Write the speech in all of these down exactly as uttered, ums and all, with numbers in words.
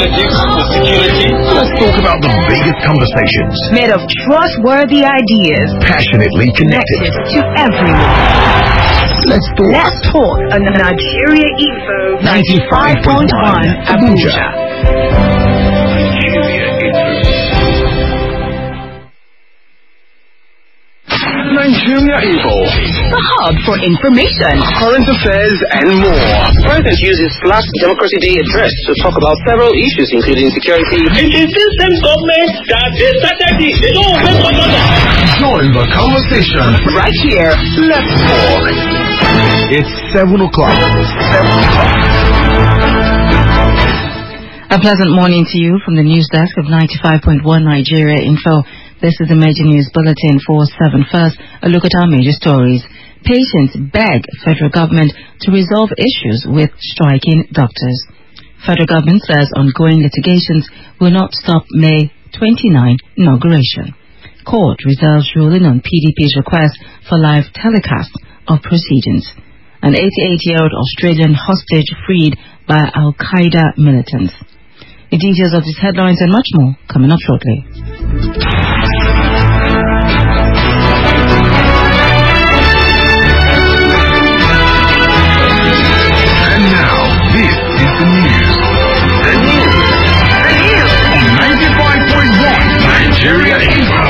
politics, the security. Let's talk about the biggest conversations. Made of trustworthy ideas. Passionately connected. Connected to everyone. Let's talk. Let's talk on Nigeria Info ninety-five point one Abuja. Nigeria Info. The hub for information, Current affairs and more. President used his last Democracy Day address to talk about several issues including security. It is this same government that they started this. They don't obey one another. Join the conversation. right here. Let's talk. It's seven o'clock. Seven o'clock. A pleasant morning to you from the news desk of ninety-five point one Nigeria Info. This is the major news bulletin for seven. First, a look at our major stories. Patients beg federal government to resolve issues with striking doctors. Federal government says ongoing litigations will not stop May twenty-ninth inauguration. Court reserves ruling on P D P's request for live telecast of proceedings. An eighty-eight-year-old Australian hostage freed by Al-Qaeda militants. The details of these headlines and much more coming up shortly. And now, this is the news. The news. The news. On ninety-five point one Nigeria Info.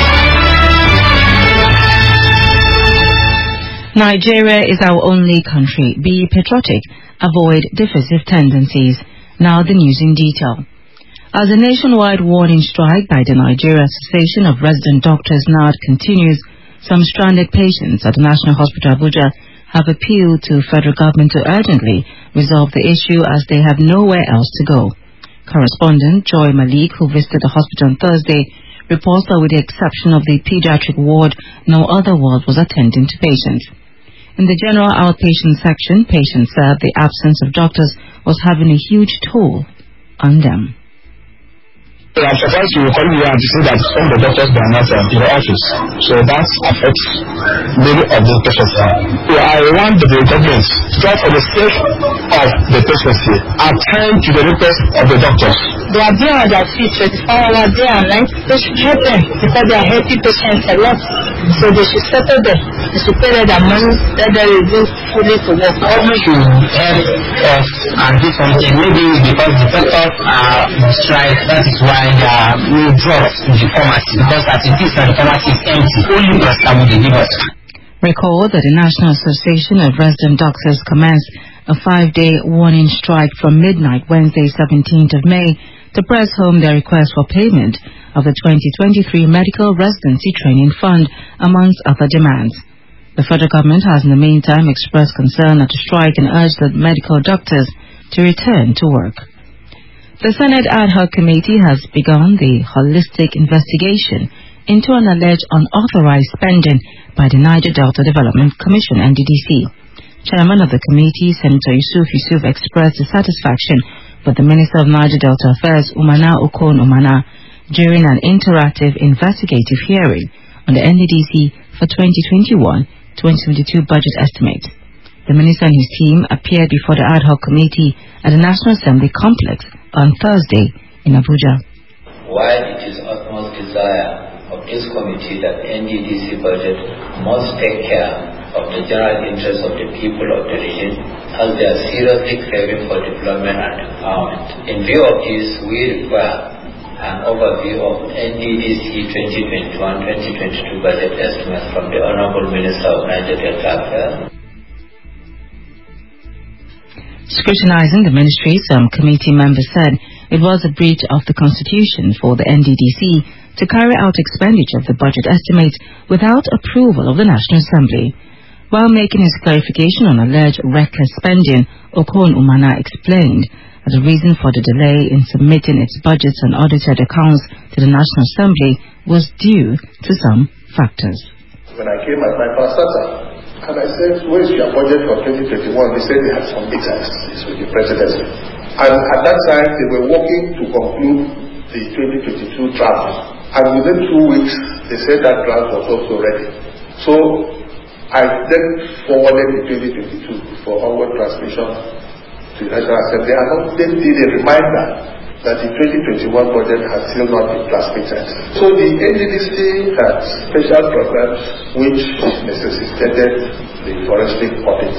Nigeria is our only country. Be patriotic. Avoid divisive tendencies. Now the news in detail. As a nationwide warning strike by the Nigeria Association of Resident Doctors N A R D continues, some stranded patients at the National Hospital Abuja have appealed to federal government to urgently resolve the issue as they have nowhere else to go. Correspondent Joy Malik, who visited the hospital on Thursday, reports that with the exception of the pediatric ward, no other ward was attending to patients. In the general outpatient section, patients said the absence of doctors was having a huge toll on them. I'm surprised you will come here and see that some of the doctors are not in the office. So that affects many of the patients. So I want the government, just for the sake of the patients here, attend to the request of the doctors. They are there on their feet twenty-four hours day and night. They should help them because they are helping patients a lot. So they should settle them. They should pay them their money, let them reduce fully to work. Government should help us and do something. Maybe because the doctors are on strike, that is why there are no drugs in the pharmacy. Because as it is, the pharmacy is empty. Only drugs that will give us. Recall that the National Association of Resident Doctors commenced a five-day warning strike from midnight Wednesday, seventeenth of May, to press home their request for payment of the twenty twenty-three Medical Residency Training Fund, amongst other demands. The federal government has in the meantime expressed concern at the strike and urged the medical doctors to return to work. The Senate Ad Hoc Committee has begun the holistic investigation into an alleged unauthorized spending by the Niger Delta Development Commission, N D D C. Chairman of the committee, Senator Yusuf Yusuf, expressed dissatisfaction with the Minister of Niger Delta Affairs, Umana Okon Umana, during an interactive investigative hearing on the N D D C for twenty twenty-one twenty twenty-two budget estimate. The Minister and his team appeared before the Ad Hoc Committee at the National Assembly complex on Thursday in Abuja. While it is utmost desire of this committee that N D D C budget must take care of the general interest of the people of the region, as they are seriously craving for development and empowerment. In view of this, we require an overview of N D D C twenty twenty-one twenty twenty-two budget estimates from the Honorable Minister of Niger Delta Affairs. Scrutinizing the ministry, some committee members said it was a breach of the Constitution for the N D D C to carry out expenditure of the budget estimates without approval of the National Assembly. While making his clarification on alleged reckless spending, Okon Umana explained that the reason for the delay in submitting its budgets and audited accounts to the National Assembly was due to some factors. When I came at my pastor, and I said, where is your budget for twenty twenty-one? They said they had some meetings with the presidency. And at that time, they were working to conclude the twenty twenty-two draft. And within two weeks, they said that draft was also ready. So I then forwarded the twenty twenty-two for onward transmission to the National Assembly. And then did a reminder that the twenty twenty-one budget has still not been transmitted. So the N D D C had special programs which necessitated the forensic audit.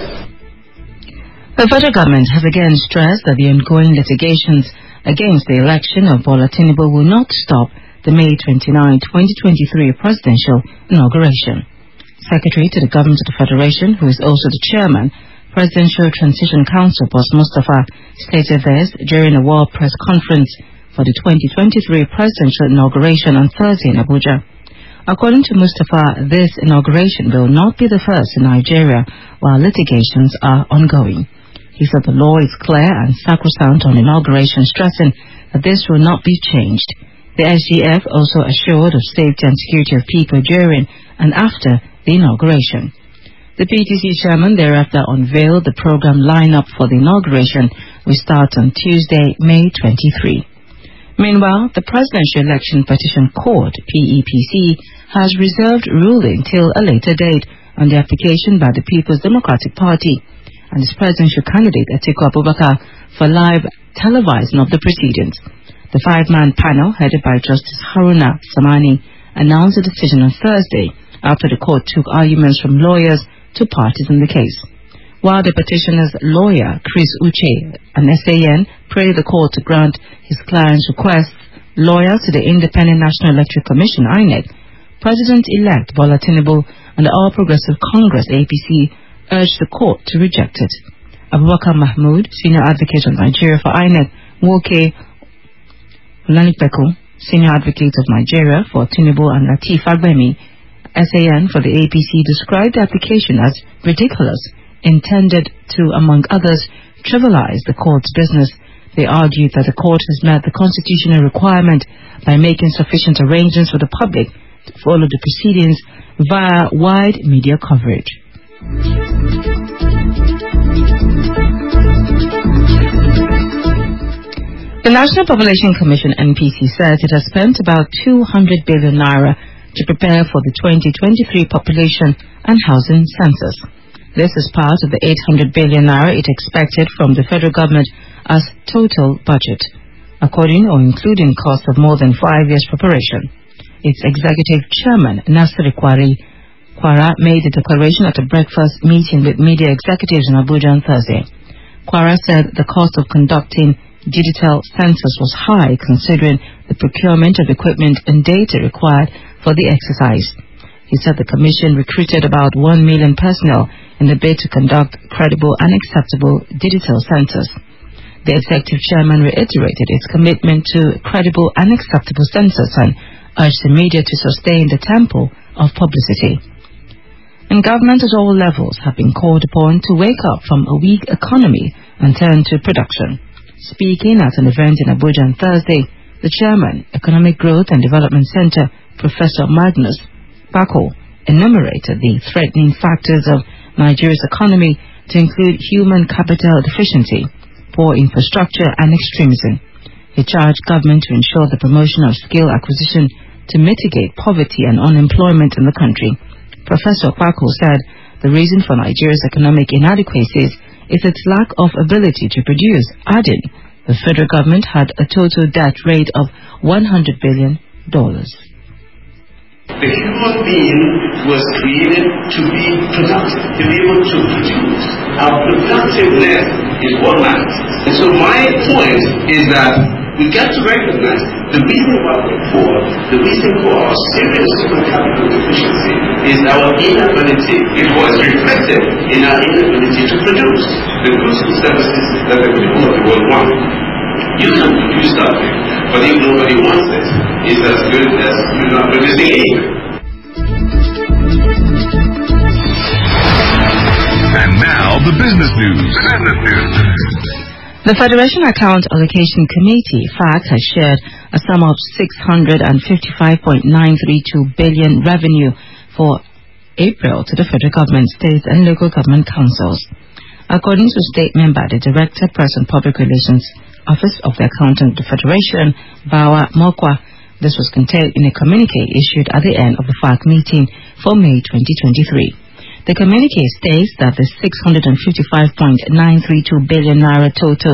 The federal government has again stressed that the ongoing litigations against the election of Bola Tinubu will not stop the May twenty-ninth, twenty twenty-three presidential inauguration. Secretary to the Government of the Federation, who is also the chairman, Presidential Transition Council, Boss Mustafa, stated this during a World Press Conference for the twenty twenty-three presidential inauguration on Thursday in Abuja. According to Mustafa, this inauguration will not be the first in Nigeria while litigations are ongoing. He said the law is clear and sacrosanct on inauguration, stressing that this will not be changed. The S G F also assured of safety and security of people during and after the inauguration. The P T C chairman thereafter unveiled the program lineup for the inauguration, which starts on Tuesday, May twenty-third. Meanwhile, the Presidential Election Petition Court, P E P C, has reserved ruling till a later date on the application by the People's Democratic Party and its presidential candidate Atiku Abubakar for live televising of the proceedings. The five-man panel, headed by Justice Haruna Samani, announced the decision on Thursday after the court took arguments from lawyers to parties in the case. While the petitioner's lawyer, Chris Uche, an S A N, prayed the court to grant his client's request, lawyers to the Independent National Electoral Commission, I N E C, President-elect Bola Tinubu and the All Progressive Congress, A P C, urged the court to reject it. Abubakar Mahmood, senior advocate of Nigeria for I N E C, Woke Olanipekun, senior advocate of Nigeria for Tinubu, and Lateef Fagbemi, S A N for the A P C, described the application as ridiculous, intended to, among others, trivialize the court's business. They argued that the court has met the constitutional requirement by making sufficient arrangements for the public to follow the proceedings via wide media coverage. The National Population Commission, N P C, says it has spent about two hundred billion naira to prepare for the twenty twenty-three population and housing census. This is part of the eight hundred billion naira it expected from the federal government as total budget, according or including costs of more than five years preparation. Its executive chairman, Nasir Kwari Kwara, made the declaration at a breakfast meeting with media executives in Abuja on Thursday. Kwara said the cost of conducting digital census was high, considering the procurement of equipment and data required for the exercise. He said the commission recruited about one million personnel in the bid to conduct credible and acceptable digital census. The executive chairman reiterated its commitment to credible and acceptable census and urged the media to sustain the tempo of publicity. And government at all levels have been called upon to wake up from a weak economy and turn to production. Speaking at an event in Abuja on Thursday, the chairman, Economic Growth and Development Center, Professor Magnus Bako, enumerated the threatening factors of Nigeria's economy to include human capital deficiency, poor infrastructure and extremism. He charged government to ensure the promotion of skill acquisition to mitigate poverty and unemployment in the country. Professor Bako said the reason for Nigeria's economic inadequacies is its lack of ability to produce, adding the federal government had a total debt rate of one hundred billion dollars. The human being was created to be productive, to be able to produce. Our productiveness is what matters. And so my point is that we got to recognize the reason why we're poor, the reason for our serious human capital deficiency is our inability. It was reflected in our inability to produce the goods and services that the people of the world want. You can produce something, but if nobody wants it, it's as good as you not producing it. And now the business news. Business news. The Federation Account Allocation Committee, F A C, has shared a sum of six hundred fifty-five point nine three two billion revenue for April to the federal government, states and local government councils. According to a statement by the Director, Press and Public Relations Office of the Accountant of the Federation, Bawa Mokwa, this was contained in a communique issued at the end of the F A C meeting for May twenty twenty-three. The communique states that the six hundred fifty-five point nine three two billion naira total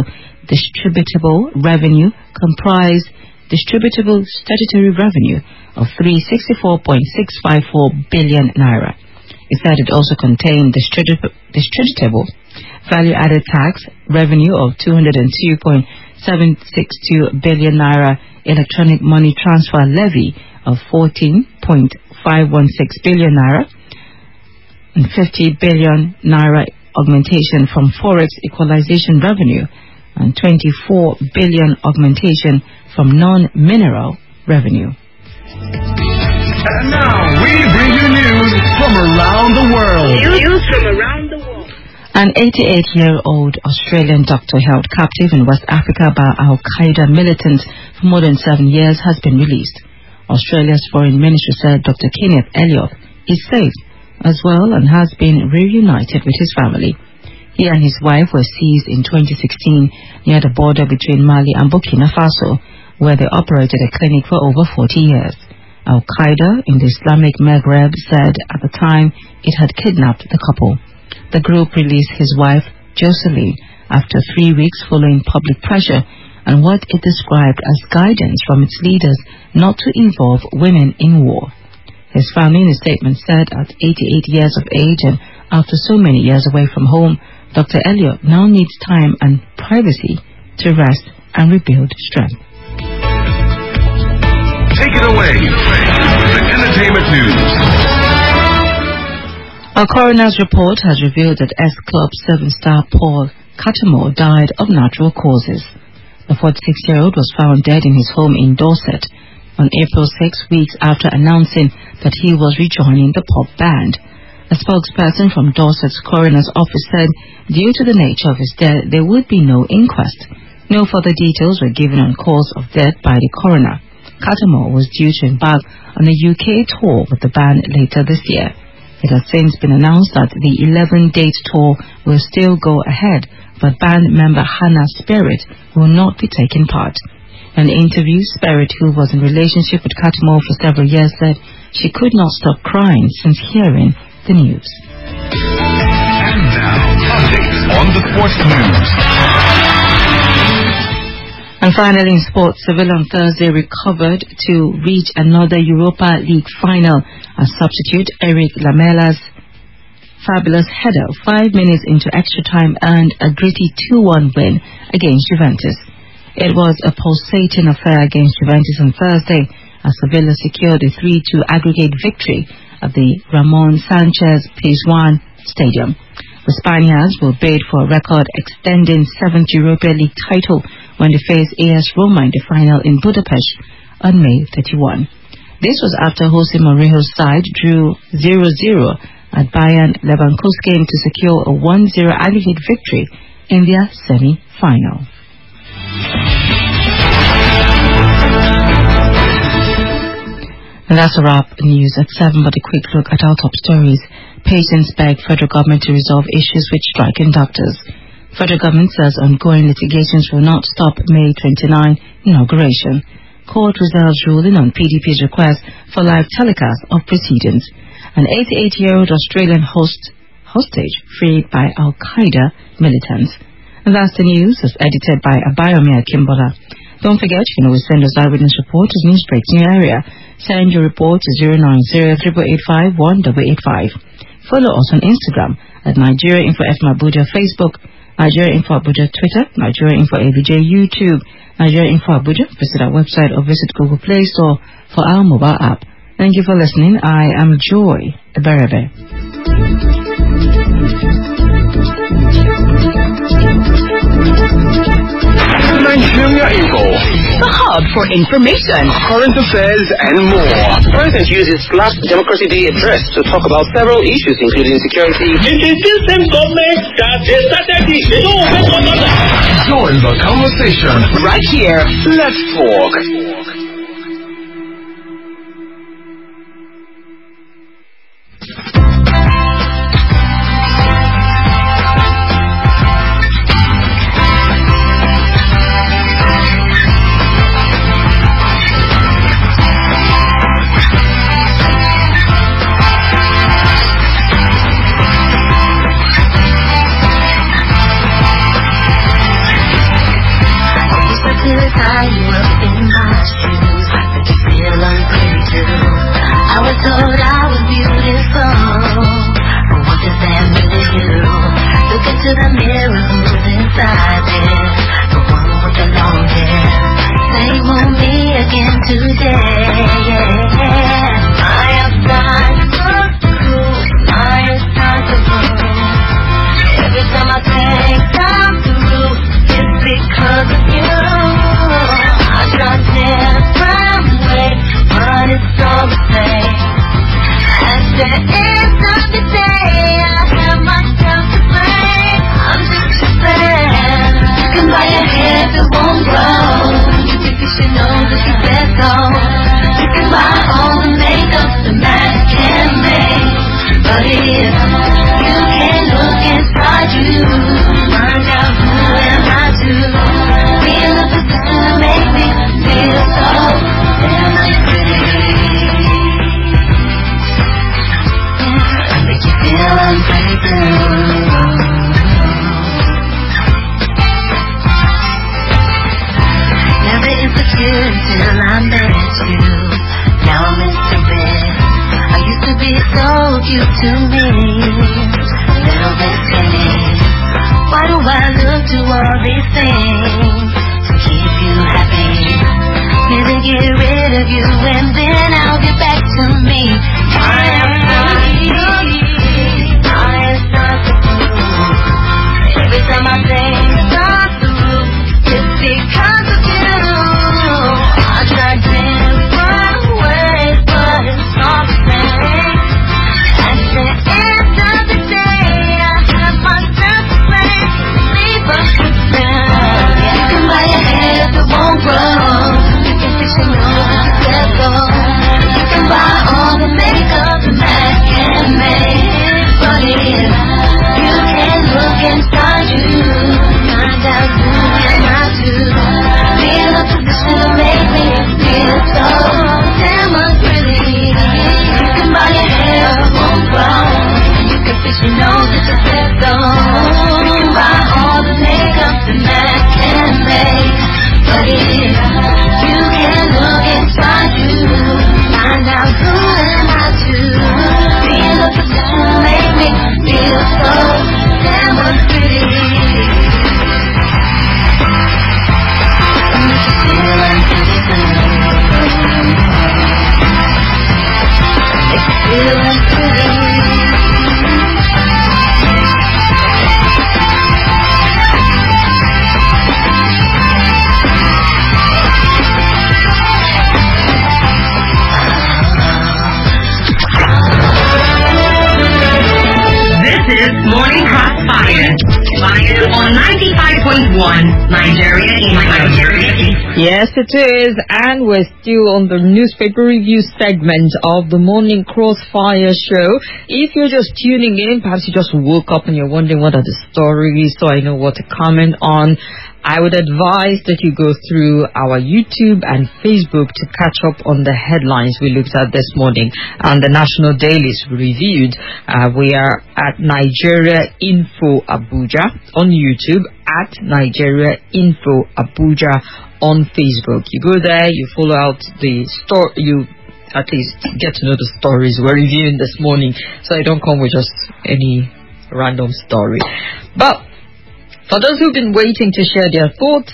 distributable revenue comprised distributable statutory revenue of three hundred sixty-four point six five four billion naira. It said it also contained distribu- distributable value-added tax revenue of two hundred two point seven six two billion naira, electronic money transfer levy of fourteen point five one six billion naira, and fifty billion naira augmentation from forex equalization revenue, and twenty-four billion augmentation from non-mineral revenue. And now we bring you news from around the world. News from around the world. An eighty-eight-year-old Australian doctor held captive in West Africa by Al-Qaeda militants for more than seven years has been released. Australia's foreign ministry said Doctor Kenneth Elliott is safe as well and has been reunited with his family. He and his wife were seized in twenty sixteen near the border between Mali and Burkina Faso, where they operated a clinic for over forty years. Al-Qaeda in the Islamic Maghreb said at the time it had kidnapped the couple. The group released his wife, Jocelyn, after three weeks following public pressure and what it described as guidance from its leaders not to involve women in war. His family in a statement said at eighty-eight years of age and after so many years away from home, Doctor Elliott now needs time and privacy to rest and rebuild strength. Take it away with the entertainment news. A coroner's report has revealed that S-Club seven-star Paul Cattermole died of natural causes. The forty-six-year-old was found dead in his home in Dorset on April sixth, weeks after announcing that he was rejoining the pop band. A spokesperson from Dorset's coroner's office said due to the nature of his death, there would be no inquest. No further details were given on cause of death by the coroner. Cattermole was due to embark on a U K tour with the band later this year. It has since been announced that the eleven-date tour will still go ahead, but band member Hannah Spirit will not be taking part. In an interview, Spirit, who was in relationship with Cattermole for several years, said she could not stop crying since hearing the news. And now, updates on the sports news. And finally, in sports, Seville on Thursday recovered to reach another Europa League final as substitute Eric Lamella's fabulous header five minutes into extra time earned a gritty two one win against Juventus. It was a pulsating affair against Juventus on Thursday as Sevilla secured a three two aggregate victory at the Ramon Sanchez Pizjuan Stadium. The Spaniards will bid for a record-extending seventh Europa League title when they face A S Roma in the final in Budapest on May thirty-first. This was after Jose Mourinho's side drew zero zero at Bayern Leverkusen to secure a one zero aggregate victory in their semi-final. And that's a wrap. News at seven, but a quick look at our top stories. Patients beg federal government to resolve issues with striking doctors. Federal government says ongoing litigations will not stop May twenty-ninth inauguration. Court reserves ruling on P D P's request for live telecast of proceedings. An eighty-eight-year-old Australian host hostage freed by Al-Qaeda militants. And that's the news. It's edited by Abayomi Akimbola. Don't forget, you can always send us eyewitness report as news breaks in your area. Send your report to zero nine zero, three eight five, one eight eight five. Follow us on Instagram at Nigeria Info F M Abuja, Facebook, Nigeria Info Abuja, Twitter, Nigeria Info A B J, YouTube, Nigeria Info Abuja. Visit our website or visit Google Play Store for our mobile app. Thank you for listening. I am Joy Eberebe. Nigeria Info, The hub for information, current affairs, and more. The president used his last Democracy Day address to talk about several issues, including security. It is this same government that they started this. They don't obey one another. Join the conversation right here. Let's talk. tie you up in my shoes, but you feel unpretty too. I was told I was beautiful, but what does that mean to you? Look into the mirror, who's inside there? The one with the long hair. Same old me again today. I have tried so cool, I have tried to move. Every time I take time to move, it's because of you. I try different ways, but it's all the same. At the end of the day, I have myself to blame. I'm just a fan. You can buy a hair that won't grow. You think you should know that you best go. You can buy all the makeup the man can make, but if you can't look inside you, find out who am I to be in a position to make me feel so damn pretty. Make you feel unpretty too. Never insecure until I met you. Now I'm into bed. I used to be so cute to me, little bit skinny. Why do I look to all these things to keep you happy? Never get rid of you and then I'll get back to me. I am sorry, I am sorry. Every time I say stop the roof, it's because of you. I tried different ways, but it's all the same. At the end of the day, I have myself to blame. Leave us with them. You can buy a hair that won't grow. You can fix your nose if you let go. You can buy all the makeup the man can make, but if you can't look inside you, find out who am I to be in a position to make me feel so damn unpretty. You can buy your hair that won't grow. You can fix your nose if you let go. You can buy all the makeup the man can make, but if you can't look inside you, find out who am I to be in a position to make me feel so damn unpretty. Make you feel unpretty too. Make you feel unpretty. Morning Crossfire. Fire on ninety-five point one Nigeria in Nigeria. Yes, it is, and we're still on the newspaper review segment of the Morning Crossfire show. If you're just tuning in, perhaps you just woke up and you're wondering what are the stories, so I know what to comment on. I would advise that you go through our YouTube and Facebook to catch up on the headlines we looked at this morning and the national dailies we reviewed. Uh, we are at Nigeria Info Abuja on YouTube, at Nigeria Info Abuja on Facebook. You go there, you follow out the story, you at least get to know the stories we're reviewing this morning, so I don't come with just any random story. But for those who've been waiting to share their thoughts,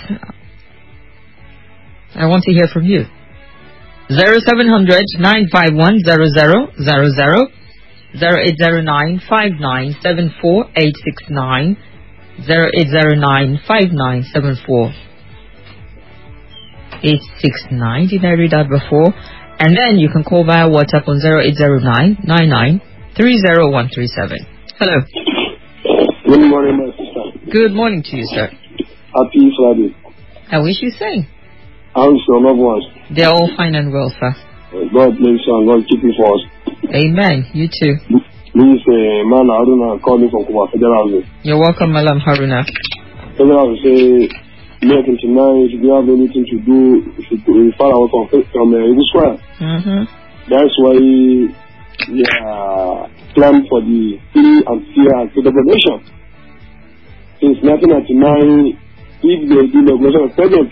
I want to hear from you. zero seven hundred nine five one zero zero zero zero, zero eight zero nine five nine seven four eight six nine, zero eight zero nine five nine seven four eight six nine. Did I read that before? And then you can call via WhatsApp on zero eight zero nine nine nine three zero one three seven. Hello. Good morning, my sister. Good morning to you, sir. Happy Friday. I wish you same. How is your loved ones? They're all fine and well, sir. God bless you and God keep you for us. Amen. You too. This uh, man Haruna calling from Kuba Federal Housing. You're welcome, Malam Haruna. Federal Housing say, May twenty-nine, if you have anything to do, you should refer out from from uh, Eagle Square. Mm-hmm. That's why we are planned for the free and fair and credible nation. Since nineteen ninety-nine, if they do the regulation of president,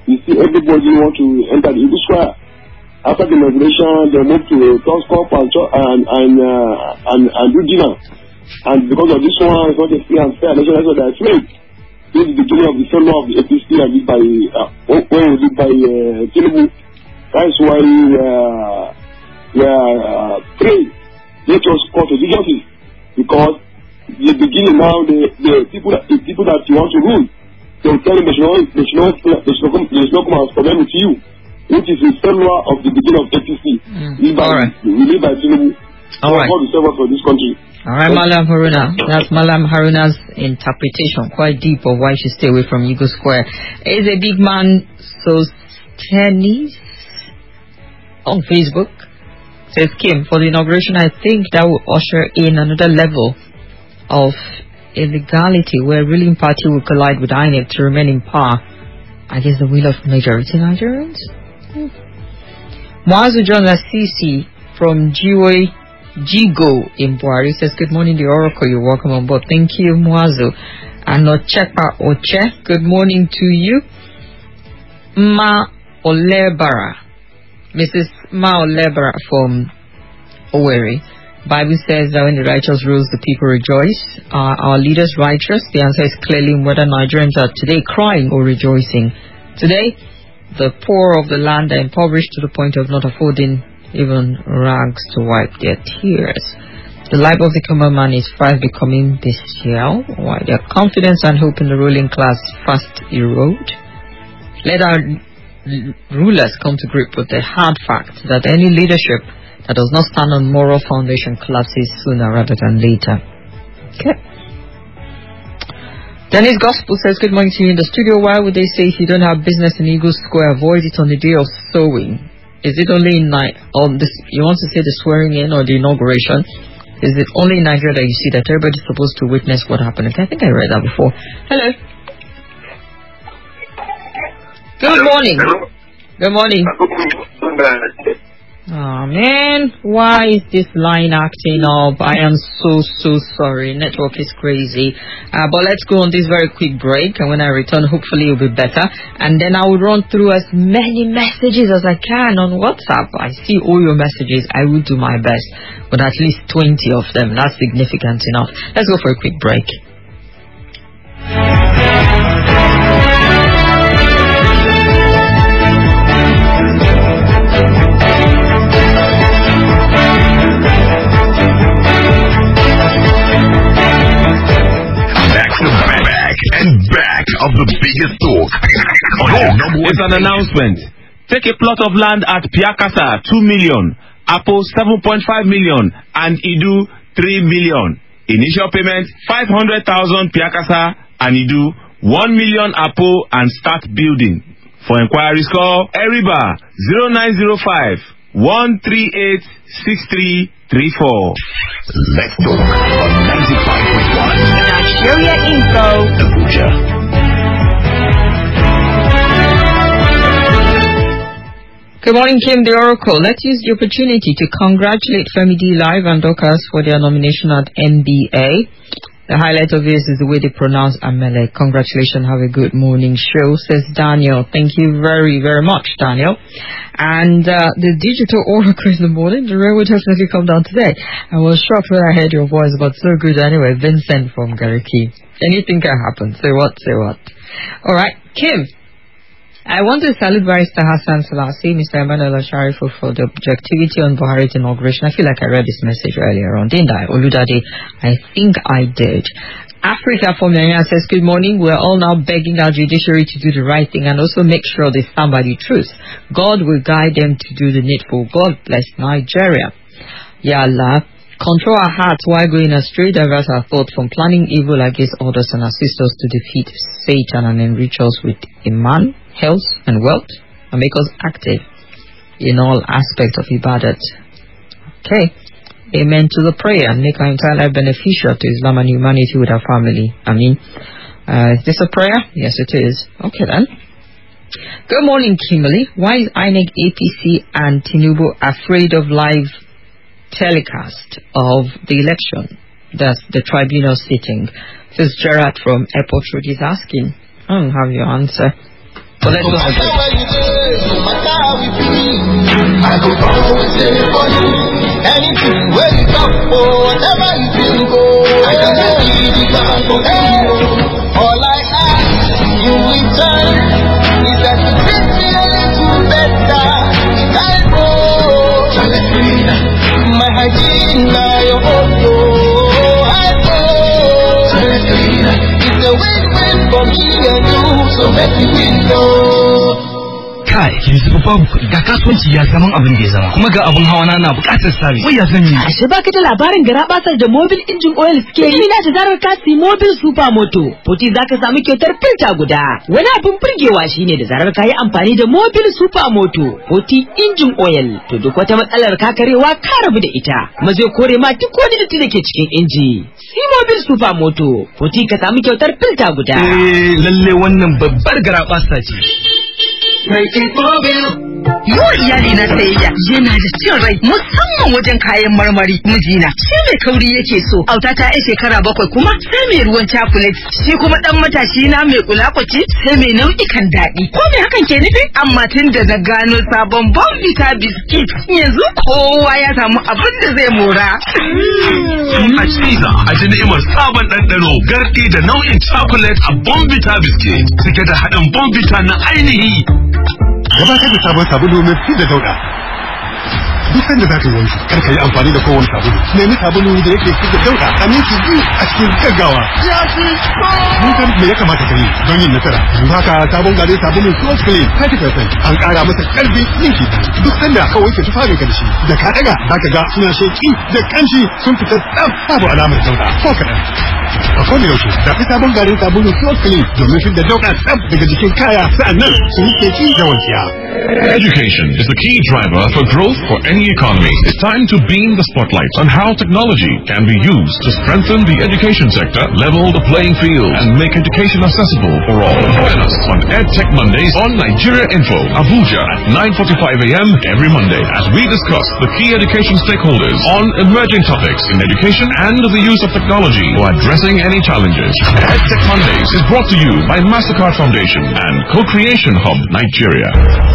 you see everybody want to enter the Eagle Square. After the inauguration, they moved to Toscop and and and, uh, and and do dinner. And because of this one, it's not a free and fair election, that's what they're afraid. This is the beginning of the failure of the A P C and this by uh, when was it by uh, Tinubu. That's why we uh, we are uh, praying. Let us call to the justice, because the beginning now the the people that the people that you want to rule, they will tell them they should not they should not they should not come, they should not come and comment with you, which is the failure of the beginning of A P C. Mm. We by right. we live by Tinubu. All right. God will serve us for this country. All right, Malam Haruna. That's Malam Haruna's interpretation, quite deep, of why she stay away from Eagle Square. Is a big man, so tennis on Facebook says, Kim, for the inauguration, I think that will usher in another level of illegality where ruling party will collide with I N E C to remain in power against the will of majority Nigerians. Hmm. Mwazu John Lasisi from G O A Jigo in Buhari says, good morning, the Oracle. You're welcome on board. Thank you, Mwazu. And Ochepa Oche, good morning to you. Ma Olebara, Missus Ma Olebara from Owerri. Bible says that when the righteous rules, the people rejoice. Are our leaders righteous? The answer is clearly whether Nigerians are today crying or rejoicing. Today, the poor of the land are impoverished to the point of not affording even rags to wipe their tears. The life of the common man is fast becoming bestial, while their confidence and hope in the ruling class fast erode. Let our rulers come to grip with the hard fact that any leadership that does not stand on moral foundation collapses sooner rather than later. Okay. Dennis Gospel says, good morning to you in the studio. Why would they say if you don't have business in Eagle Square, avoid it on the day of sowing? Is it only in night on this? You want to say the swearing in or the inauguration? Is it only in Nigeria that you see that everybody's supposed to witness what happened? Okay, I think I read that before. Hello. Good morning. Good morning. Oh man, why is this line acting up? I am so so sorry. Network is crazy. Uh, but let's go on this very quick break, and when I return, hopefully it'll be better. And then I will run through as many messages as I can on WhatsApp. I see all your messages. I will do my best, but at least twenty of them. That's significant enough. Let's go for a quick break. And back of the biggest talk. Oh, it's an announcement. Take a plot of land at Piakasa, two million. Apo, seven point five million. And Idu, three million. Initial payment, five hundred thousand Piakasa and Idu, one million Apo, and start building. For inquiries, call Eriba, zero nine zero five, one three eight, six three three four. Let's talk on ninety-five point one. Nigeria Info. Abuja. Good morning, Kim the Oracle. Let's use the opportunity to congratulate Femi D Live and Dokas for their nomination at N B A. The highlight of this is the way they pronounce Amele. Congratulations, have a good morning show, says Daniel. Thank you very, very much, Daniel. And uh, the digital oracle in the morning, the rain will definitely come down today. I was shocked when I heard your voice, but so good anyway. Vincent from Gariki. Anything can happen. Say what, say what. All right, Kim. I want to salute Barrister Hassan Selassie, Mister Emmanuel Asharifu for the objectivity on Buhari's inauguration. I feel like I read this message earlier on, didn't I? Oludade, I think I did. Africa from Nigeria says, good morning. We're all now begging our judiciary to do the right thing and also make sure they stand by the truth. God will guide them to do the needful. God bless Nigeria. Ya Allah. Control our hearts while going astray, divert our thoughts from planning evil against others, and assist us to defeat Satan and enrich us with Iman, health, and wealth, and make us active in all aspects of Ibadat. Okay. Amen to the prayer, and make our entire life beneficial to Islam and humanity with our family. I mean, uh, is this a prayer? Yes, it is. Okay then. Good morning, Kimberly. Why is I N E C, A P C, and Tinubu afraid of live telecast of the election? That's the tribunal sitting. This is Gerard from Airport Road is asking. I don't have your answer. But let's go ahead. I go always there for you. Anything where you talk for, whatever you feel go. I can be the God for you. All I ask you in turn is that you treat me a little better. I know my hygiene now your photo. I know it's a win-win for me and you, so make me win though. Kai, yanzu ba babu kuɗi ga kasuwanci ya zaman abin da ya zama kuma ga abin hawa na na buƙatar sabi wai ya zan yi ashe baka da labarin garabasar da Mobil Engine Oil suke yi na da zarar ka si Mobil Supermoto Poti zaka samu kyautar filta guda wani abin burgewa shine da zarar ka yi amfani da Mobil Supermoto Poti Engine Oil to duk wata matsalar kakarewa ka rabu da ita kuma zai kore ma duk wani datti da ke cikin inji si Mobil Supermoto Poti ka samu kyautar filta guda eh lalle wannan babbar garabasa ce Yau iyali na sayayya yana da cin rai musamman wajen kayan marmari mijina shi mai kauri yake so auta ta ai shekara bakwai kuma sai mai ruwan chocolate shi kuma dan matashi na mai kulakwaci sai mai nau'ikan daɗi ko me hakan ke nufi amma tun da na gano sabon Bonvita biscuit yanzu kowa ya samu abin da zai mora a ciza a ji ni'imar sabon ɗanɗano garɗi da nau'in chocolate a Bonvita biscuit suke da haɗin Bonvita na ainihi. Gabatar da sabon sabulu mai fi da dauda. Duk sanda za ka yi wanki, kar ka yi amfani da kowane sabulu. Nemi sabulu da yake fi da dauda a minti biyu a cikin gaggawa. Ya fi mun san me ya kamata ka yi don yin nasara. Yanzu haka sabon gare sabulun Close Clean thirty percent an ƙara masa ƙarfi ninki. Duk sanda ka wanke tufafin ka da shi, da ka ɗaga za ka ga suna sheƙi da ƙanshi sun fita tsaf babu alamar dauda ko kaɗan. A kowane yaushe zafi sabon garin sabulun Close Clean domin fi da dauda tsaf daga jikin kaya sa'annan su yi sheƙi da wankiya. Education is the key driver for growth for any economy. It's time to beam the spotlight on how technology can be used to strengthen the education sector, level the playing field, and make education accessible for all. Join us on EdTech Mondays on Nigeria Info, Abuja at nine forty-five a m every Monday as we discuss the key education stakeholders on emerging topics in education and the use of technology for addressing any challenges. EdTech Mondays is brought to you by MasterCard Foundation and Co-Creation Hub, Nigeria.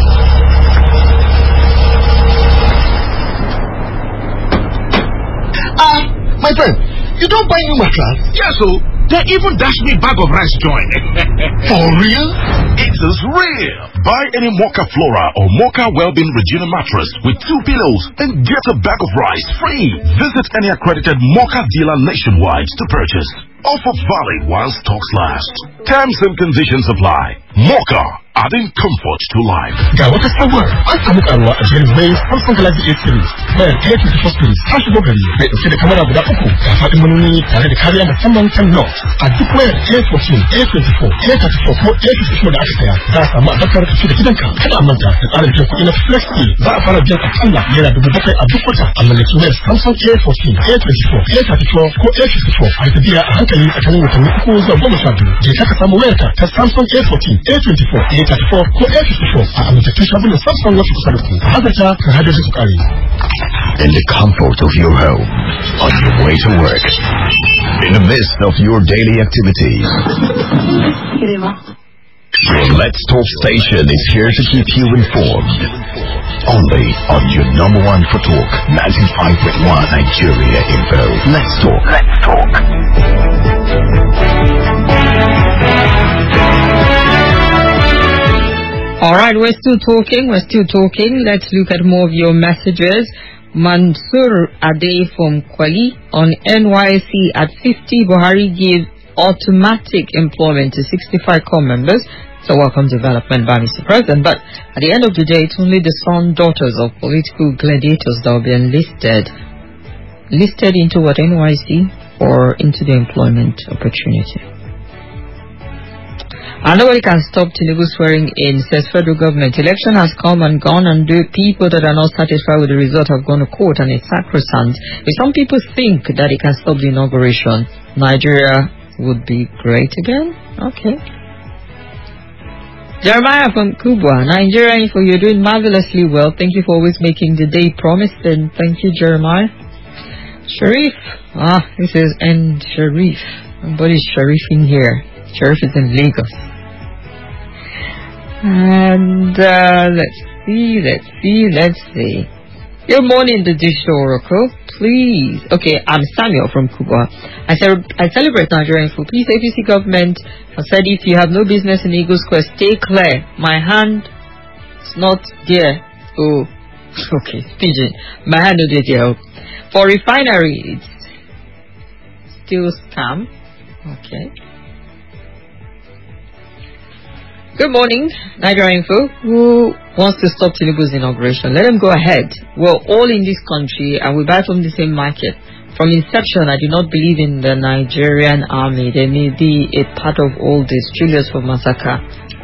Ah, my friend, you don't buy new mattress? Yeah, so they even dash me bag of rice join. For real? It is real. Buy any Mocha Flora or Mocha Wellbeing Regina mattress with two pillows and get a bag of rice free. Visit any accredited Mocha dealer nationwide to purchase. Offer valid while stocks last. Terms and conditions apply. Mocha, adding comfort to life. Ga wata sabuwar an samu karuwa a jerin mai Samsung Galaxy A series. Mayar A twenty-four series ta shigo gari mai dauke da kamera guda uku ga faɗin manoni tare da kariya musamman kan Note. A duk wayar A fourteen, A twenty-four, A thirty-four ko A fifty-four da aka saya za a samu adaptar tafi da gidanka. Kada a manta da tsarin biyan kuɗi na Flex Pay. Za a fara biyan akalla naira dubu bakwai a duk wata. A mallaki wayar Samsung A fourteen, A twenty-four, A thirty-four ko A fifty-four a ta biya a hankali tsakanin watanni uku zuwa goma sha biyu. Je ka samu wayarka ta Samsung A fourteen, A twenty-four, A thirty-four ko A fifty-four a amintattun shagunan Samsung wasu kusa da ku. A hazarta ka hada su kare. In the comfort of your home, on your way to work, in the midst of your daily activities. Your Let's Talk station is here to keep you informed. Only on your number one for talk, ninety-five point one Nigeria Info. Let's Talk. Let's Talk. Alright, we're still talking, we're still talking. Let's look at more of your messages. Mansur Ade from Kwali on N Y C at fifty. Buhari gives automatic employment to sixty-five core members. So welcome development by Mister President. But at the end of the day, it's only the son daughters of political gladiators that will be enlisted. Listed into what, N Y C or into the employment opportunity? And nobody can stop Tinubu swearing in, says federal government. Election has come and gone, and the people that are not satisfied with the result have gone to court, and it's sacrosanct. If some people think that it can stop the inauguration, Nigeria would be great again? Okay. Jeremiah from Kubwa, Nigeria Info, you're doing marvelously well. Thank you for always making the day promised, and thank you, Jeremiah. Sharif, ah, this is N Sharif. Nobody's Sharif in here. Sharif is in Lagos. And uh, let's see, let's see, let's see. Good morning, the Digital Oracle. Please. Okay, I'm Samuel from Cuba. I, ce- I celebrate Nigerian food. Please, A P C government has said if you have no business in Eagle Square, stay clear. My hand is not there. Oh, okay, pigeon. My hand is there. For refinery, it's still scam. Okay. Good morning, Nigerian Info. Who wants to stop Tinubu's inauguration? Let them go ahead. We're all in this country and we buy from the same market. From inception, I do not believe in the Nigerian army. They may be a part of all this. Julius from Masaka.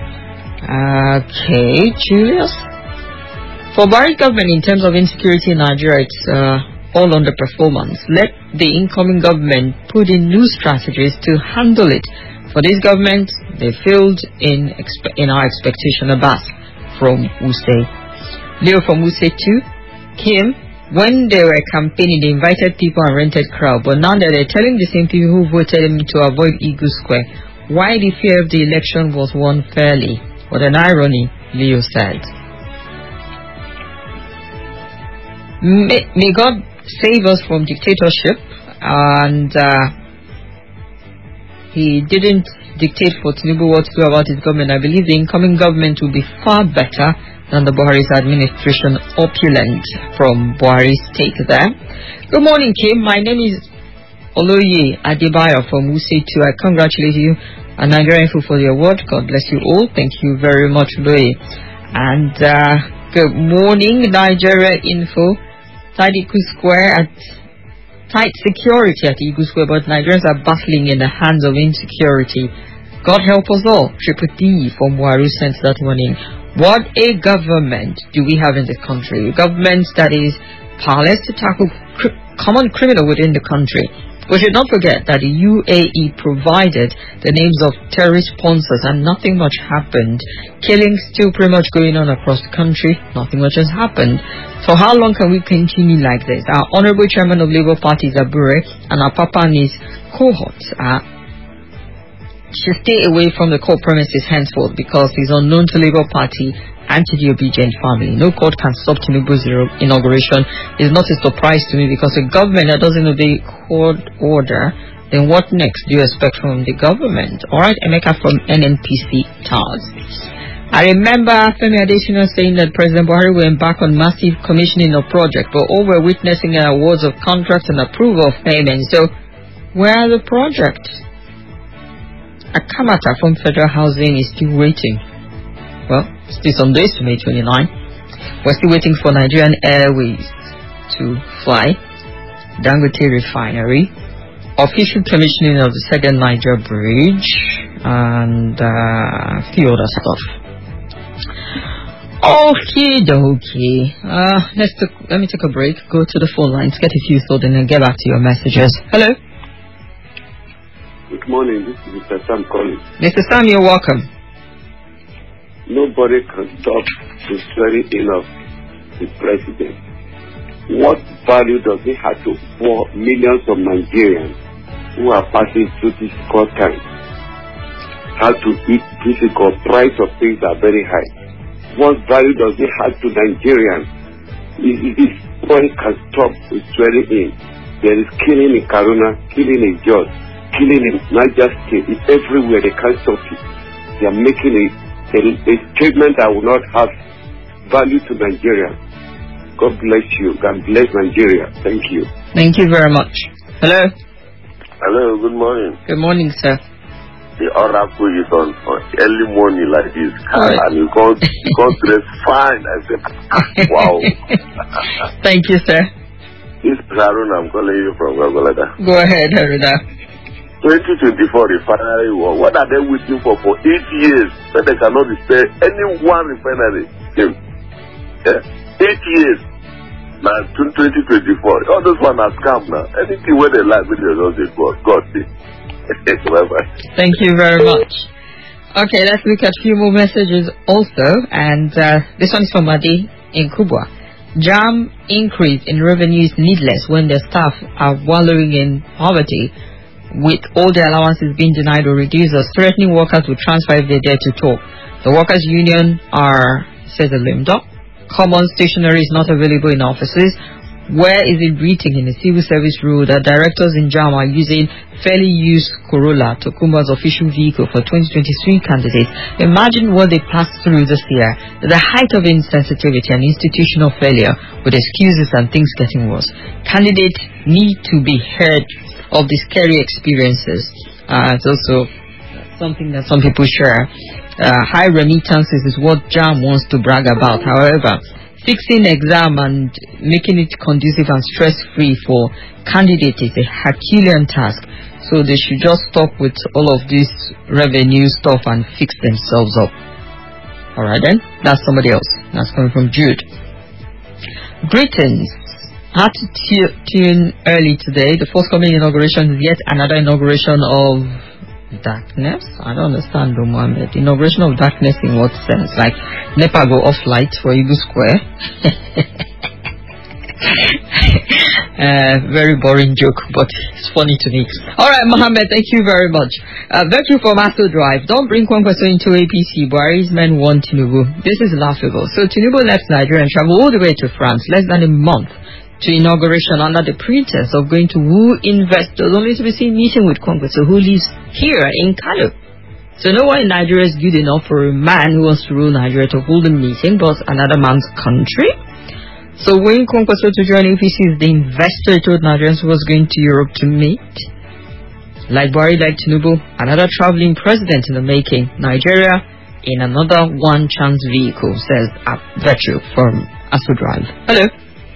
Okay, Julius. For Buhari government, in terms of insecurity in Nigeria, it's uh, all underperformance. Let the incoming government put in new strategies to handle it. For this government, they failed in expe- in our expectation. Abbas from Wuse. Leo from Wuse too. Kim, when they were campaigning, they invited people and rented crowd. But now that they're telling the same people who voted them to avoid Eagle Square, why the fear of the election was won fairly? What an irony, Leo said. May, may God save us from dictatorship. And uh, he didn't dictate for Tinubu what to do about his government. I believe the incoming government will be far better than the Buhari's administration. Opulent from Buhari's take there. Good morning, Kim. My name is Oloye Adebayo from Wuse two. I congratulate you and Nigerian Info for the award. God bless you all. Thank you very much, Oloye. And uh, good morning, Nigeria Info. Tadiku Square at tight security at Eagle Square, but Nigerians are battling in the hands of insecurity. God help us all. Triple D from Waru sent that one in. What a government do we have in the country? A government that is powerless to tackle cr- common criminal within the country. We should not forget that the U A E provided the names of terrorist sponsors and nothing much happened. Killings still pretty much going on across the country. Nothing much has happened. For how long can we continue like this? Our Honorable Chairman of Labour Party, Zabure, and our Papa and his cohorts are should stay away from the court premises henceforth because he's unknown to Labour Party and to the obedient family. No court can stop Tinubu's inauguration. It's not a surprise to me because a government that doesn't obey court order, then what next do you expect from the government? Alright, Emeka from N N P C Towers. I remember Femi Adesina saying that President Buhari will embark on massive commissioning of projects, but all we're witnessing are awards of contracts and approval of payments. So, where are the projects? Akamata from Federal Housing is still waiting. Well, still some days to May twenty-ninth. We're still waiting for Nigerian Airways to fly. Dangote Refinery. Official commissioning of the second Niger Bridge. And uh, a few other stuff. Okay, dokie. Uh, let's take, let me take a break. Go to the phone lines, get a few thoughts, and then get back to your messages. Hello. Good morning. This is Mister Sam calling. Mister Sam, you're welcome. Nobody can stop the swearing in of the president. What value does it have to for millions of Nigerians who are passing through difficult times? How to eat difficult, price of things are very high. What value does it have to Nigerians? If this point can stop the swearing in, there is killing in Kaduna, killing in Jos, killing in Niger State. It's everywhere. They can't stop it. They are making a, a, a statement that will not have value to Nigeria. God bless you. God bless Nigeria. Thank you. Thank you very much. Hello. Hello. Good morning. Good morning, sir. The oracle is on, on early morning like this, right. And you can't, you can't dress fine. I said, wow. Thank you, sir. This is Harun. I'm calling you from Gagolada. Go ahead, Haruna. twenty twenty-four refinery war. What are they waiting for for eight years? That they cannot repair any one refinery. Yeah? Eight years. Now, twenty twenty-four. All those one are scam now. Anything where they like, they don't say God. God say. Bye-bye. Thank you very much. Okay, let's look at a few more messages also. And uh, this one is from Adi in Kubwa. Jam increase in revenue is needless when the staff are wallowing in poverty with all their allowances being denied or reduced, or threatening workers with transfer if they dare to talk. The workers' union are, says a lame duck. Common stationery is not available in offices. Where is it written in the civil service rule that directors in JAM are using fairly used Corolla, Tokuma's official vehicle for twenty twenty-three candidates? Imagine what they passed through this year. The height of insensitivity and institutional failure, with excuses and things getting worse. Candidates need to be heard of these scary experiences. Uh, it's also something that some people share. Uh, high remittances is what JAM wants to brag about. However, fixing exam and making it conducive and stress-free for candidates is a Herculean task. So they should just stop with all of this revenue stuff and fix themselves up. Alright then, that's somebody else. That's coming from Jude. Greetings. Had to t- tune early today. The forthcoming inauguration is yet another inauguration of darkness. I don't understand, though, Mohammed. Inauguration of darkness in what sense? Like NEPA go off light for Ibu Square? uh, very boring joke, but it's funny to me. Alright, Mohammed, thank you very much. Uh, Virtue from Aso Drive. Don't bring Kwankwaso into A P C. Buhari's men want Tinubu. This is laughable. So Tinubu left Nigeria and traveled all the way to France less than a month to inauguration under the pretense of going to woo investors, only to be seen meeting with Kwankwaso, who lives here in Kano. So no one in Nigeria is good enough for a man who wants to rule Nigeria to hold a meeting, but another man's country. So when Kwankwaso to join A P C is the investor told Nigerians who was going to Europe to meet. Like Buhari, like Tinubu, another traveling president in the making. Nigeria in another one-chance vehicle, says Virtue from Aso Drive. Hello.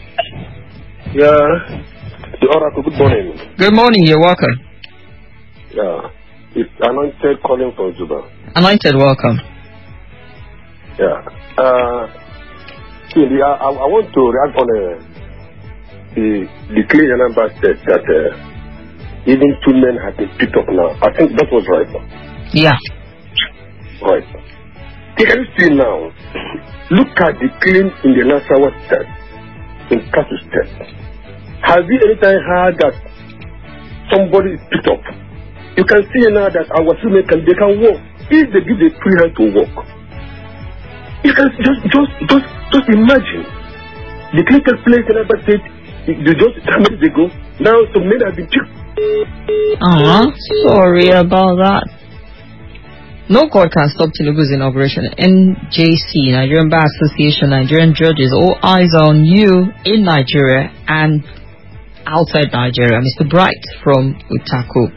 Yeah, the Oracle, good morning. Good morning, you're welcome. Yeah, it's Anointed calling from Juba. Anointed, welcome. Yeah, uh, see, I, I, I want to react on uh, the, the clean number said that uh, even two men have been picked up now. I think that was right. Yeah. Right. Can you see now, look at the claim in the Nassau state, in Kasu state. Have you any time heard that somebody is picked up? You can see now that our women can they can walk if they give the free hand to walk. You can just just just just imagine the clinical place in Abba State. You just how many days ago now some men have been picked. Uh-huh. Sorry about that. No court can stop Tinubu's inauguration. N J C, Nigerian Bar Association, Nigerian judges, all eyes are on you in Nigeria and outside Nigeria. Mister Bright from Utako.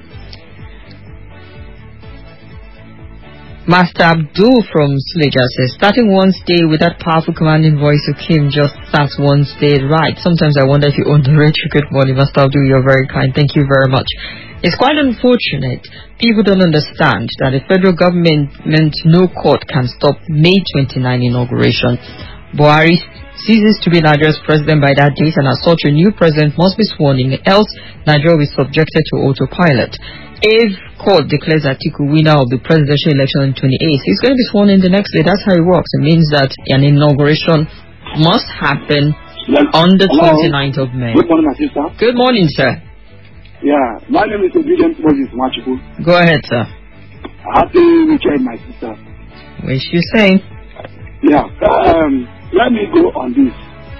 Master Abdul from Suleja says, starting one's day with that powerful commanding voice of Kim just starts one's day right. Sometimes I wonder if you own the radio. Good morning, Master Abdul. You're very kind. Thank you very much. It's quite unfortunate. People don't understand that the federal government meant no court can stop May twenty-ninth inauguration. Buhari ceases to be Nigeria's president by that date, and as such, a new president must be sworn in, else Nigeria will be subjected to autopilot. If court declares Atiku winner of the presidential election on the twenty-eighth, he's going to be sworn in the next day. That's how it works. It means that an inauguration must happen on the twenty-ninth of May. Good morning, my sister. Good morning, sir. Yeah, my name is Obedient Moses Machuku. Go ahead, sir. Happy weekend, my sister. Wish you same. Yeah, um, let me go on this.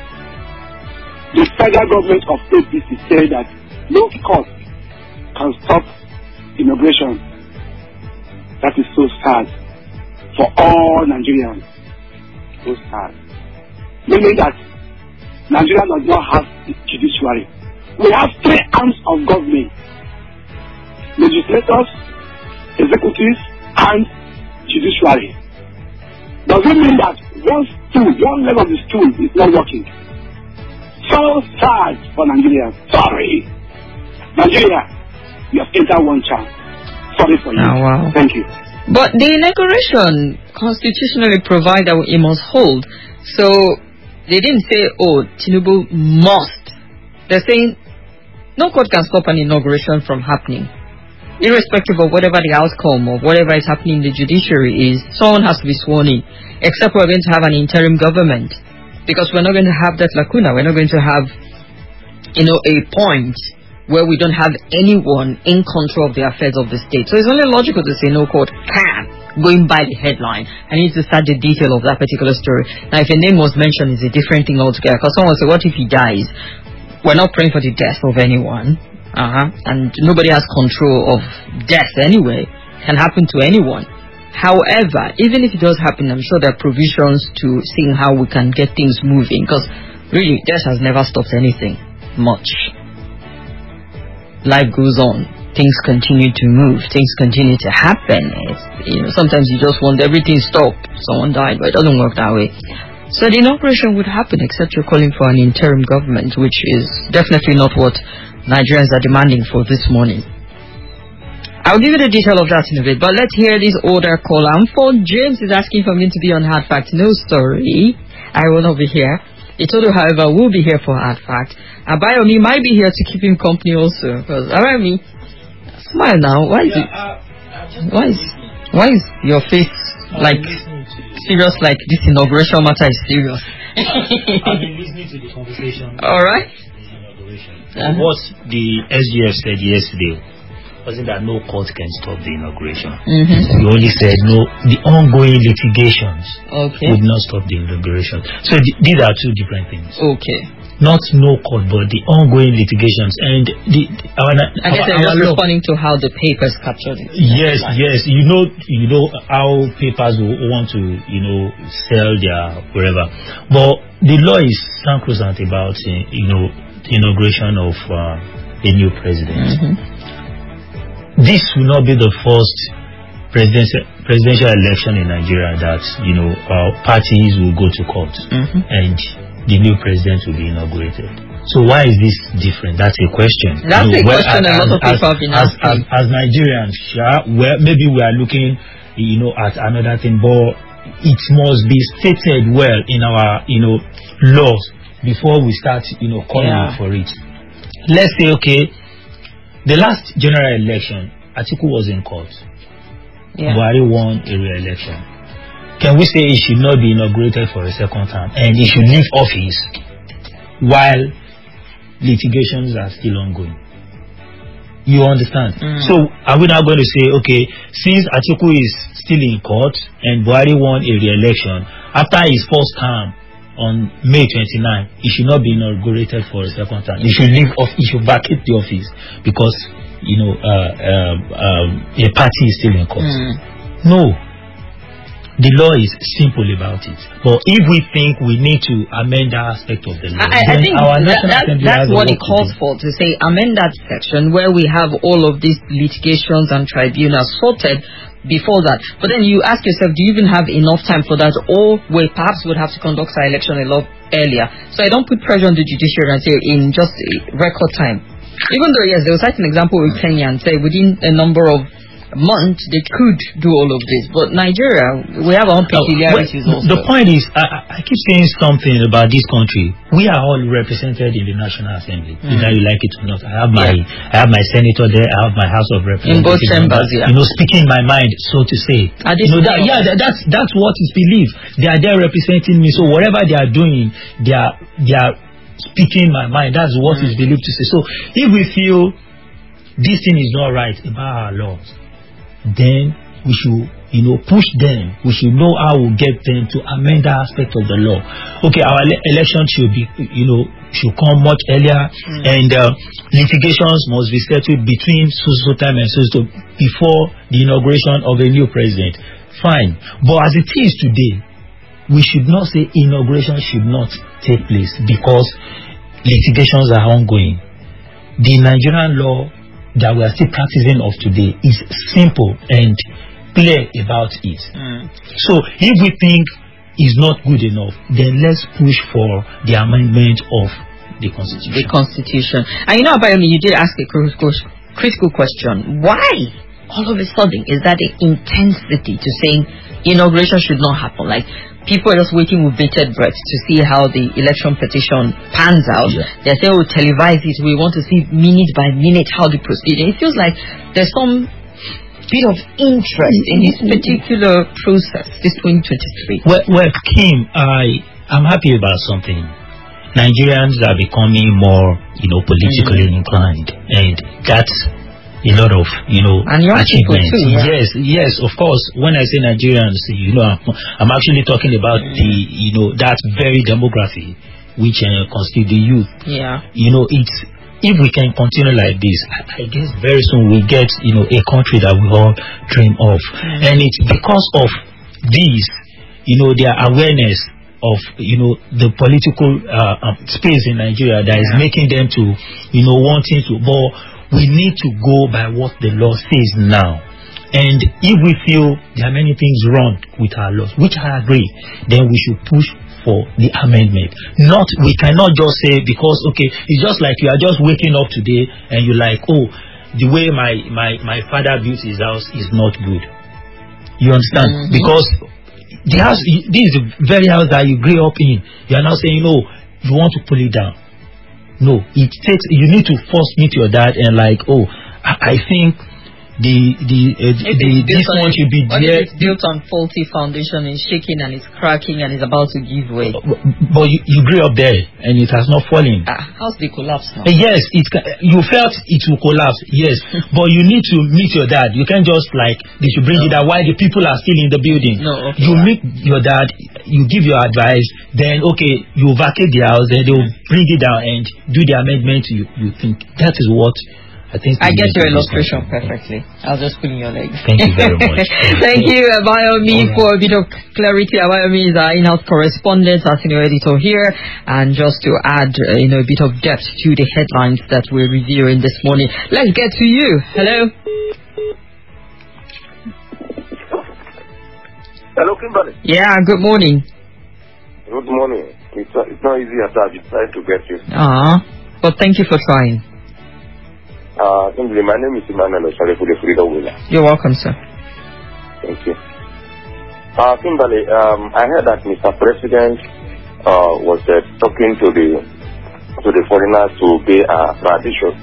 The federal government of A P C said that no court can stop immigration. That is so sad for all Nigerians. So sad. Meaning that Nigeria does not have the judiciary. We have three arms of government: legislators, executives, and judiciary. Does it mean that one stool, one leg of the stool is not working? So sad for Nigeria. Sorry. Nigeria, you have entered one chance. Sorry for you. Oh, wow. Thank you. But the inauguration constitutionally provide that it must hold. So they didn't say, oh, Tinubu must. They're saying no court can stop an inauguration from happening. Irrespective of whatever the outcome of whatever is happening in the judiciary is, someone has to be sworn in. Except we're going to have an interim government. Because we're not going to have that lacuna. We're not going to have, you know, a point where we don't have anyone in control of the affairs of the state. So it's only logical to say no court can going by the headline. I need to start the detail of that particular story. Now, if a name was mentioned, it's a different thing altogether. Because someone will say, what if he dies? We're not praying for the death of anyone. Uh-huh. And nobody has control of death anyway. It can happen to anyone. However, even if it does happen, I'm sure there are provisions to seeing how we can get things moving. Because really, death has never stopped anything much. Life goes on. Things continue to move. Things continue to happen. It's, you know, sometimes you just want everything stopped. Someone died, but it doesn't work that way. So the inauguration would happen, except you're calling for an interim government, which is definitely not what Nigerians are demanding for this morning. I'll give you the detail of that in a bit, but let's hear this order column. For James is asking for me to be on Hard Fact. No story. I will not be here. Itodo, however, will be here for Hard Fact. Abayomi might be here to keep him company also. Because Abayomi, smile now. Why is it? Why is why is your face like serious? Like this inauguration matter is serious. I've been listening to the conversation. All right. Uh-huh. What the S G F said yesterday wasn't that no court can stop the inauguration. Mm-hmm. He only said no, the ongoing litigations okay. would not stop the inauguration. So th- these are two different things. Okay. Not no court, but the ongoing litigations. And the, the our, I guess they're just responding to how the papers captured it. Yes, yes. You know, you know how papers will want to, you know, sell their wherever. But the law is sacrosanct about, you know, the inauguration of uh, a new president. Mm-hmm. This will not be the first presidential presidential election in Nigeria that, you know, uh, parties will go to court mm-hmm. and the new president will be inaugurated. So why is this different? That's a question. That's you know, a question well, a lot of people have been as, asking. As, as Nigerians, yeah, well, maybe we are looking, you know, at another thing, but it must be stated well in our, you know, laws before we start, you know, calling yeah. for it. Let's say, okay, the last general election, Atiku was in court. Yeah. Buhari won a re-election. Can we say he should not be inaugurated for a second term and he should leave office while litigations are still ongoing? You understand? Mm. So are we now going to say, okay, since Atiku is still in court and Buhari won a re-election, after his first term on May twenty-ninth, he should not be inaugurated for a second time. He should leave off. He should vacate the office because, you know, uh, um, um, a party is still in court. Mm. No, the law is simple about it. But if we think we need to amend that aspect of the law, I, I think our that, that, that's what it to calls do. for, to say amend that section where we have all of these litigations and tribunals sorted before that. But then you ask yourself, do you even have enough time for that? Or we perhaps would have to conduct our election a lot earlier. So I don't put pressure on the judiciary and say in just a record time. Even though, yes, they will cite an example with Kenya and say within a number of months they could do all of this. But Nigeria, we have our own peculiarities uh, well, also. The point is, I, I keep saying something about this country. We are all represented in the National Assembly, mm. whether you like it or not. I have my, yeah. I have my senator there. I have my House of Representatives. In both chambers, yeah. You know, speaking my mind, so to say. You know, that, yeah, that, that's that's what is believed. They are there representing me. So whatever they are doing, they are they are speaking my mind. That's what mm. is believed to say. So if we feel this thing is not right about our laws, then we should, you know, push them. We should know how we get them to amend that aspect of the law. Okay, our ele- election should be, you know, should come much earlier, mm. and uh, litigations must be settled between so-so time and so-so before the inauguration of a new president. Fine. But as it is today, we should not say inauguration should not take place because litigations are ongoing. The Nigerian law that we are still practicing of today is simple and clear about it. Mm. So if we think it's not good enough, then let's push for the amendment of the Constitution. The Constitution. And you know, Abayomi, you did ask a critical, critical question. Why all of a sudden is that the intensity to saying inauguration should not happen? Like, people are just waiting with bated breath to see how the election petition pans out. Yeah. They say, oh, televise it. We want to see minute by minute how they proceed. And it feels like there's some bit of interest in this particular process, this twenty twenty-three. Well, well Kim, I, I'm happy about something. Nigerians are becoming more, you know, politically mm. inclined. And that a lot of, you know, and young people achievements. too, yeah. Yes, yes, of course. When I say Nigerians, you know, I'm, I'm actually talking about mm. the, you know, that very demography which uh, constitute the youth. Yeah. You know, it's, if we can continue like this, I, I guess very soon we get, you know, a country that we all dream of. Mm. And it's because of this, you know, their awareness of, you know, the political uh, um, space in Nigeria that yeah. is making them to, you know, wanting to, but we need to go by what the law says now. And if we feel there are many things wrong with our laws, which I agree, then we should push for the amendment. Not, we cannot just say, because, okay, it's just like you are just waking up today and you're like, oh, the way my, my, my father built his house is not good. You understand? Mm-hmm. Because the house, this is the very house that you grew up in. You are now saying, no, you want to pull it down. No, it takes, you need to first meet your dad and like, oh, I, I think the the uh, the this one should be there. It's built on faulty foundation, it's shaking and it's cracking and it's about to give way. But, but you, you grew up there and it has not fallen. Ah, how's the collapse now? Uh, yes, it you felt it will collapse. Yes, but you need to meet your dad. You can't just like they should bring no. it down while the people are still in the building. No, okay. You meet your dad. You give your advice. Then okay, you vacate the house. Then they will bring it down and do the amendment. You you think that is what. I think I get your illustration perfectly. I'll just pull in your leg. Thank you very much. Thank you, Abayomi, right. for a bit of clarity. Abayomi is our in-house correspondent, our senior editor here. And just to add, uh, you know, a bit of depth to the headlines that we're reviewing this morning. Let's get to you. Hello. Hello, Kimberly. Yeah, good morning. Good morning. It's, uh, it's not easy at all. I've been trying to get you. Ah, but thank you for trying. Uh, Kimberly, my name is Emmanuel Osare for the Freedom Winner. You're welcome, sir. Thank you. Uh, Kimberly, um, I heard that Mister President uh, was uh, talking to the to the foreigners to pay a tradition.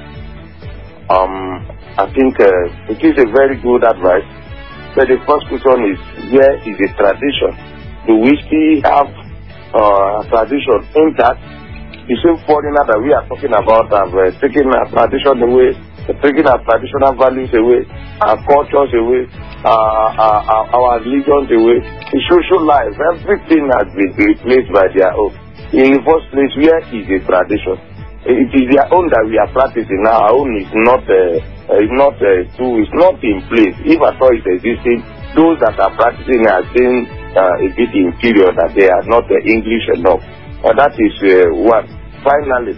Um, I think uh, it is a very good advice. But the first question is, where is the tradition? Do we still have uh, a tradition intact? The same foreigner that we are talking about have uh, taken our tradition away, taking our traditional values away, our cultures away, uh, our, our, our religions away, the social life, everything has been replaced by their own. In the first place, where is the tradition? It is their own that we are practicing now. Our own is not, uh, is not uh, too, it's not in place. If at all it's existing, those that are practicing are saying uh, a bit inferior, that they are not uh, English enough. Uh, that is uh, one. Finally,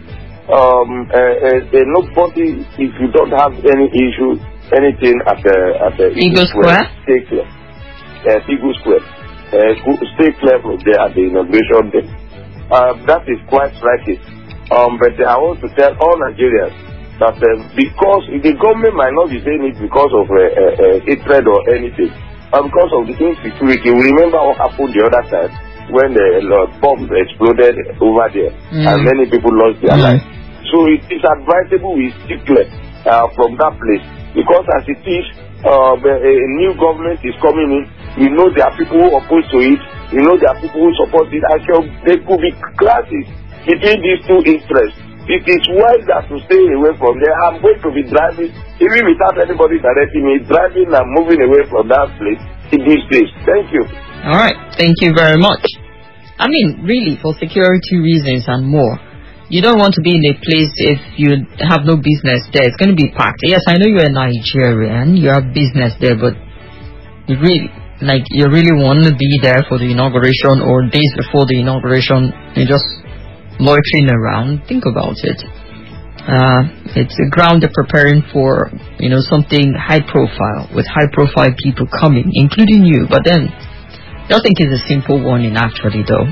um, uh, uh, uh, nobody, if you don't have any issue, anything at the at the Eagle Square, stay clear. Uh, Eagle Square, uh, stay clear from there at the inauguration day. Uh, that is quite striking. Um, but I want to tell all Nigerians that uh, because the government might not be saying it because of uh, uh, uh, hatred or anything, but because of the insecurity. We remember what happened the other time when the uh, bombs exploded over there mm. and many people lost their mm. lives. So it is advisable we stick clear uh, from that place, because as it is, uh, a new government is coming in. We know there are people who oppose to it. We know there are people who support it. I shall, there could be clashes between these two interests. It is wiser to stay away from there. I'm going to be driving, even without anybody directing me, driving and moving away from that place in this place. Thank you. All right, thank you very much. I mean, really, for security reasons and more, you don't want to be in a place if you have no business there. It's going to be packed. Yes, I know you're a Nigerian, you have business there, but you really, like, you really want to be there for the inauguration or days before the inauguration, you're just loitering around. Think about it. Uh, it's a ground they're preparing for, you know, something high profile, with high profile people coming, including you, but then I don't think it's a simple warning, actually, though.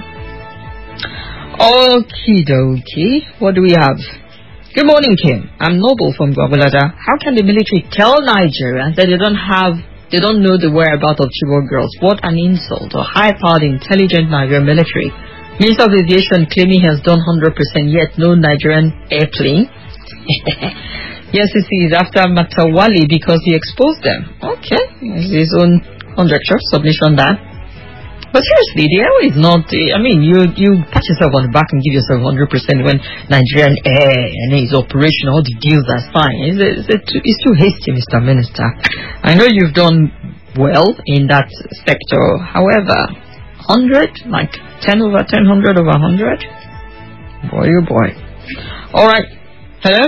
Okie dokie. What do we have? Good morning, Kim. I'm Noble from Gwagwalada. How can the military tell Nigerians that they don't have, they don't know the whereabouts of Chibok girls? What an insult to high-powered, intelligent Nigerian military. Minister of Aviation claiming he has done one hundred percent, yet no Nigerian airplane. Yes, it is after Matawali because he exposed them. Okay, it's his own conjecture, submission that. But seriously, the airway is not. I mean, you you pat yourself on the back and give yourself one hundred percent when Nigerian Air and is operational, all the deals are fine. It's, a, it's, a too, it's too hasty, Mister Minister. I know you've done well in that sector. However, one hundred, like ten over ten, one hundred over one hundred? Boy, oh boy. All right. Hello?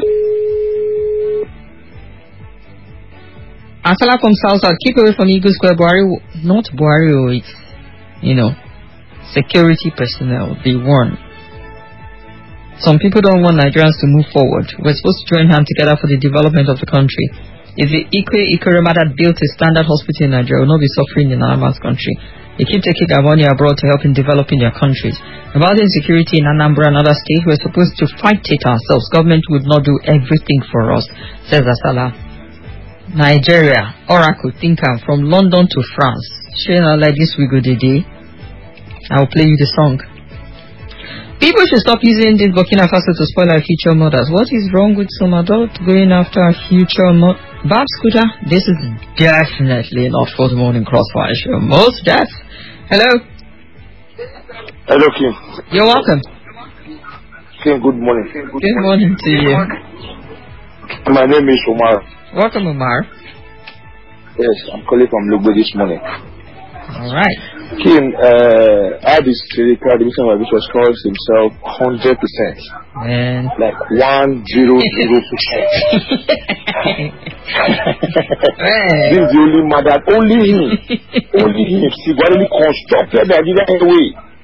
Asala from Southside. Keep away from Eagle Square. Buhari, not Buhari, it's, you know, security personnel. They warn. Some people don't want Nigerians to move forward. We're supposed to join hands together for the development of the country. If the Ikwe Ikorema that built a standard hospital in Nigeria will not be suffering in our man's country. They keep taking their money abroad to help in developing their countries. About insecurity in Anambra and other states, we're supposed to fight it ourselves. Government would not do everything for us, says Asala. Nigeria, Oracle, Thinker, from London to France. Shana, like this we go today. I'll play you the song. People should stop using this Burkina Faso to spoil our future mothers. What is wrong with some adult going after our future mothers? Bob Scooter, this is definitely not for the Morning Crossfire show. Most deaf. Hello. Hello, Kim. You're welcome. Kim, good morning. Good morning to you. My name is Omar. Welcome, Omar. Yes, I'm calling from Lugbe this morning. All right. Kim, uh, I had this critical division of which was calls himself one hundred percent. Man. Like one zero zero percent. This is the only man that only him, only him, Sigwari constructed the Nigeria Airway.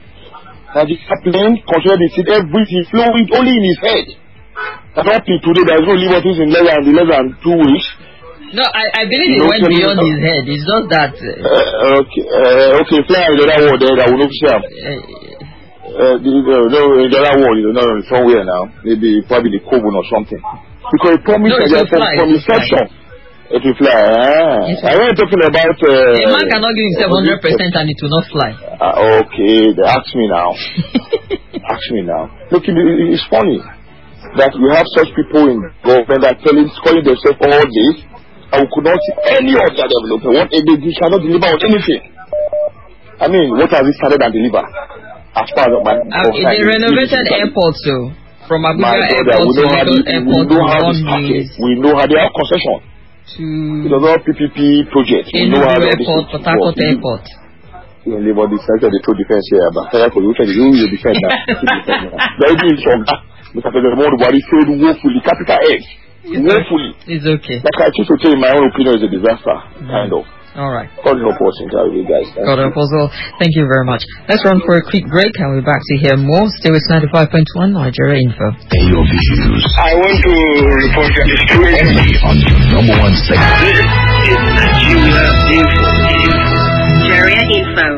Nigeria plane constructed the seat, everything flowing only in his head. And up to today, there is no liberties in less than, less than two weeks. No, I, I believe it went beyond his head. It's just that. Uh, uh, okay, uh, okay, fly in the other world there, I will not see him. Uh, the, the, the, in the other world, you know, somewhere now. Maybe, probably the Kobun or something. Because he promised no, that from, from inception. It will fly. Ah. Yes, I was talking about. Uh, a man cannot give himself one hundred percent and it will not fly. Uh, okay, they ask me now. Ask me now. Look, it, it's funny that we have such people in government that telling, calling themselves all this. And we could not see any of that development. What they, they cannot deliver on anything. I mean, what has it started and deliver? As far as my uh, they renovated airports, so from Abuja airport to Lagos airport to runways. We know how they have concession. To it was all P P P project. We know how airport, Port Harcourt airport. You know, labor the sector they told defense here, but tell you which you will defend now. Very good from that. Mister President Buhari said woefully, capital X. Woefully. It's okay. Like I choose to tell you, my own opinion is a disaster, mm. kind of. All right. God help us in you guys. Thank God help us all. Thank you very much. Let's run for a quick break and we're back to hear more. Stay with ninety-five point one Nigeria Info. Your views. I want to report the situation. Only on your number one segment. This is Nigeria Info. Nigeria Info.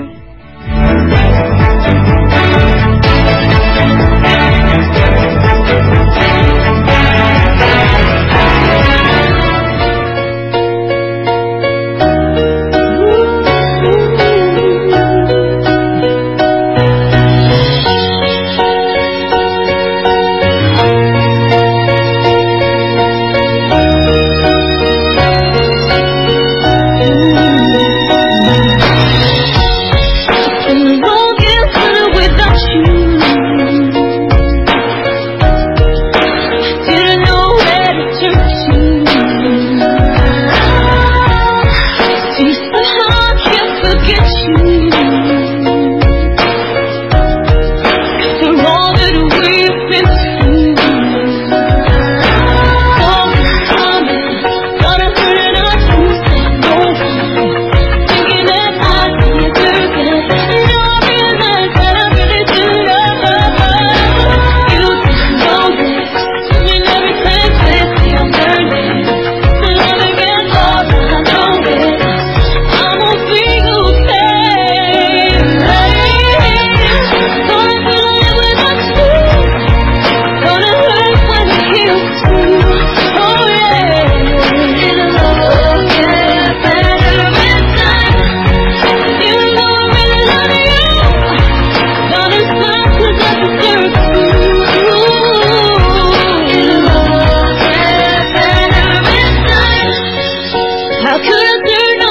How could I turn